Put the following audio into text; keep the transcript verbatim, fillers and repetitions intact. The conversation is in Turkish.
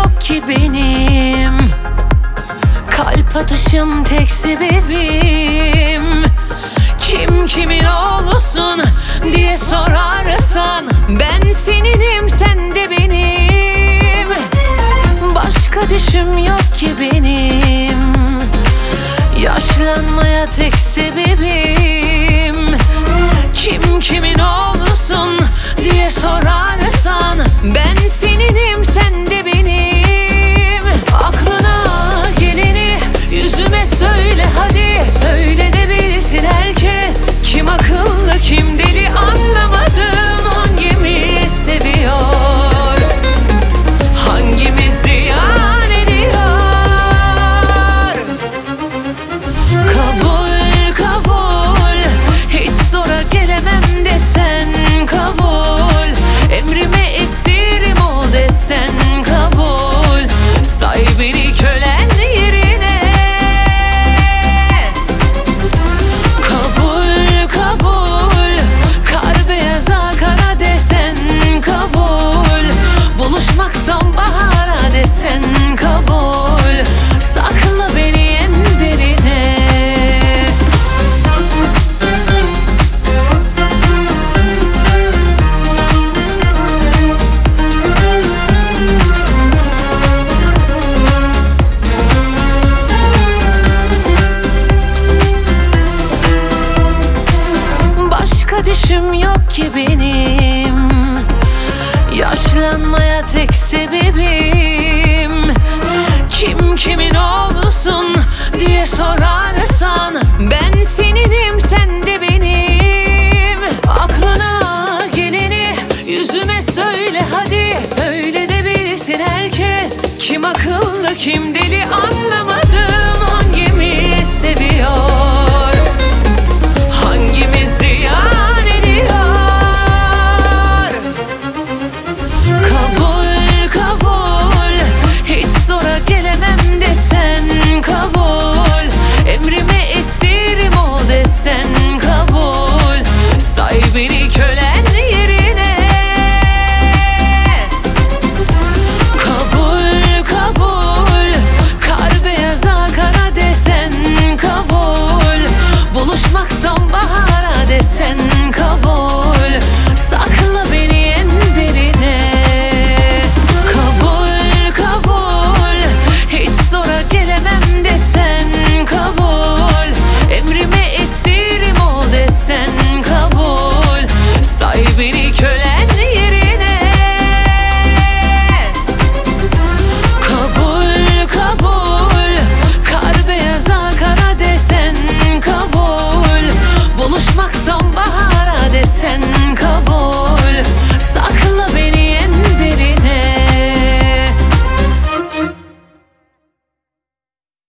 yok ki benim, kalp atışım tek sebebim. Kim kimin oğlusun diye sorarsan, ben seninim sen de benim. Başka düşüm yok ki benim, yaşlanmaya tek sebebim. Kim kimin oğlusun diye sorarsan, ben seninim sen de benim. Aklına geleni yüzüme söyle hadi, söyle de bilsin herkes. Kim akıllı kim deli anlamadım, hangimiz seviyor, hangimiz ziyan ediyor. Kabul kabul, hiç zora gelemem desen kabul. Emrime esirim ol desen kabul. Say beni kölen yerine. Kabul kabul, kar beyaza kara desen kabul. Buluşmak sonbahara desen kabul. Sakla beni en derine. Başka düşüm yok ki benim, yaşlanmaya tek sebebim. Kim kimin oğlusun diye sorarsan, ben seninim sen de benim. Aklına geleni yüzüme söyle hadi, söyle de bilsin herkes. Kim akıllı kim deli anlamadım.